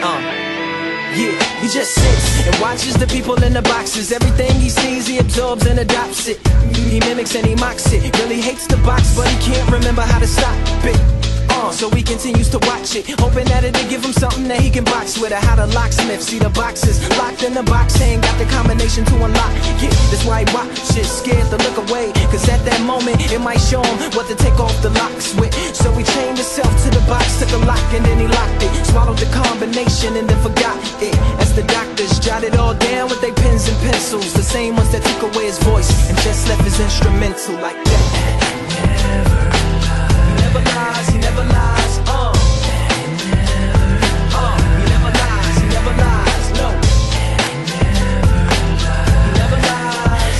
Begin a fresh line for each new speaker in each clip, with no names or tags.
Yeah, he just sits and watches the people in the boxes. Everything he sees, he absorbs and adopts it. He mimics and he mocks it. Really hates the box, but he can't remember how to stop it. So he continues to watch it, hoping that it'll give him something that he can box with. How the locksmith see the boxes locked in the box, ain't got the combination to unlock. Yeah, that's why he watches, scared to look away, cause at that moment it might show him what to take off the locks with. So he chained himself to the box, took a lock and then he locked it. Swallowed the combination and then forgot it. As the doctors jotted all down with their pens and pencils, the same ones that took away his voice and just left his instrumental like that. He never lies, he never lies. He never lies, he never lies, no. He never lies.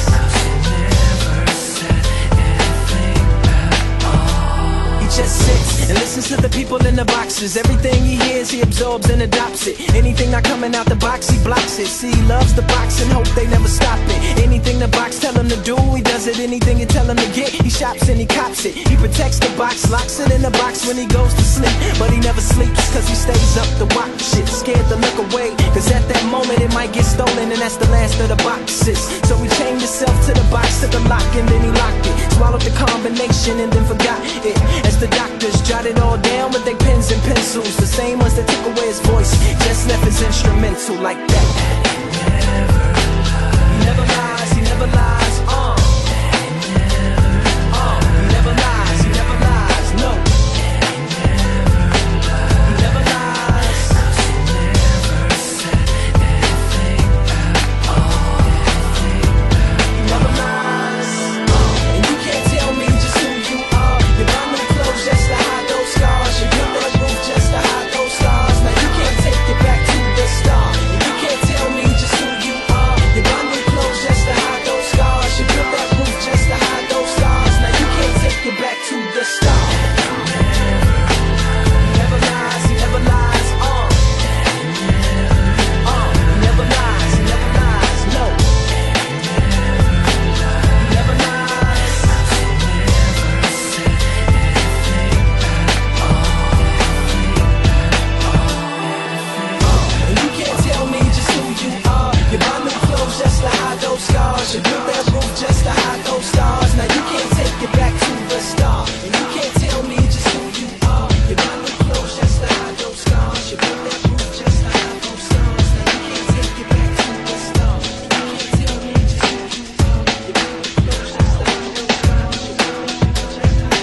He just sits and listens to the people in the boxes. Everything he hears, he absorbs and adopts it. Anything not coming out the box, he blocks it. See, he loves the box and hope they never stop it. Anything the box tell him to do, he does it. Anything you tell him to get, he shops and he cops it. He protects the box, locks it in the box when he goes to sleep. But he never sleeps, cause he stays up to watch it. Scared to look away, cause at that moment it might get stolen, and that's the last of the boxes. So he chained himself to the box, took a lock and then he locked it. Swallowed the combination and then forgot it. As the doctors jotted all down with their pens and pencils, the same ones that took away his voice, just left his instrumental like that. He never lies, he never lies. He never lies, he never lies, no. He never lies. He never lies. And you can't tell me just who you are. Your body clothes just to hide those scars. You built that roof just to hide those stars. Now you can't take it back to the start. And you can't tell me just who you are. Your body clothes just to hide those scars. You built that roof just to hide those stars. Now you can't take it back to the start. He never lies, he never lies, He never lies, he never lies, no. He never lies. And you can't tell me just who you are. You buy new clothes just to hide those scars. You built that roof just to hide those stars. Now you can't take it back to the start. And you can't tell me just who you are. You buy new clothes just to hide those scars. You built that roof just to hide those stars. Now you can't take it back to the start. You can't tell me just who you are. You buy new clothes just to hide those scars. You built that roof just to hide those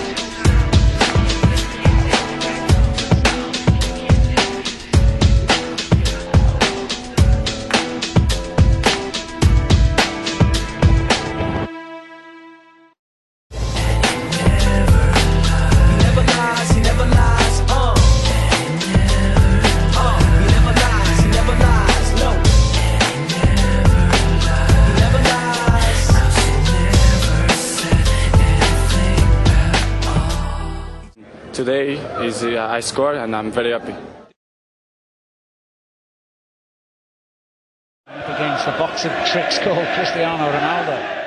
He never lies, he never lies, He never lies, he never lies, no. He never lies.
Today is I scored and I'm very happy.
Up against the box of tricks called Cristiano Ronaldo.